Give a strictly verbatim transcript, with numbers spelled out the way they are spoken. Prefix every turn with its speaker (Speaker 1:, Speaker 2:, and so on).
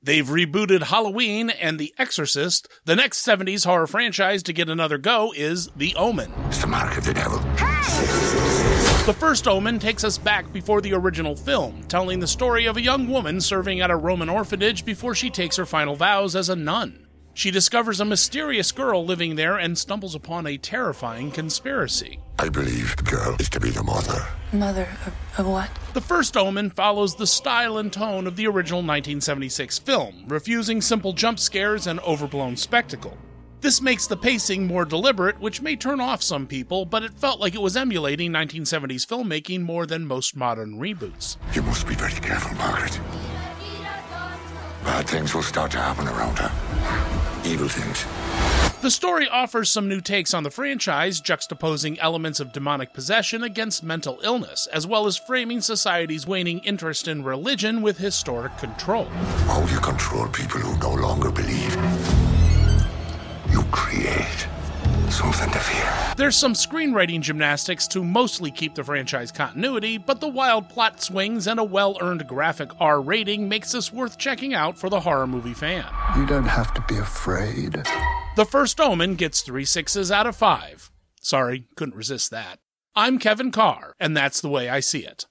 Speaker 1: They've rebooted Halloween and The Exorcist. The next seventies horror franchise to get another go is The Omen.
Speaker 2: It's the mark of the devil.
Speaker 1: The first Omen takes us back before the original film, telling the story of a young woman serving at a Roman orphanage before she takes her final vows as a nun. She discovers a mysterious girl living there and stumbles upon a terrifying conspiracy.
Speaker 2: I believe the girl is to be the mother.
Speaker 3: Mother of, of what?
Speaker 1: The first Omen follows the style and tone of the original nineteen seventy-six film, refusing simple jump scares and overblown spectacle. This makes the pacing more deliberate, which may turn off some people, but it felt like it was emulating nineteen seventies filmmaking more than most modern reboots.
Speaker 2: You must be very careful, Margaret. Bad things will start to happen around her. Evil things.
Speaker 1: The story offers some new takes on the franchise, juxtaposing elements of demonic possession against mental illness, as well as framing society's waning interest in religion with historic control.
Speaker 2: How you control people who no longer believe. You create something to fear.
Speaker 1: There's some screenwriting gymnastics to mostly keep the franchise continuity, but the wild plot swings and a well-earned graphic R rating makes this worth checking out for the horror movie fan.
Speaker 4: You don't have to be afraid.
Speaker 1: The first Omen gets three sixes out of five. Sorry, couldn't resist that. I'm Kevin Carr, and that's the way I see it.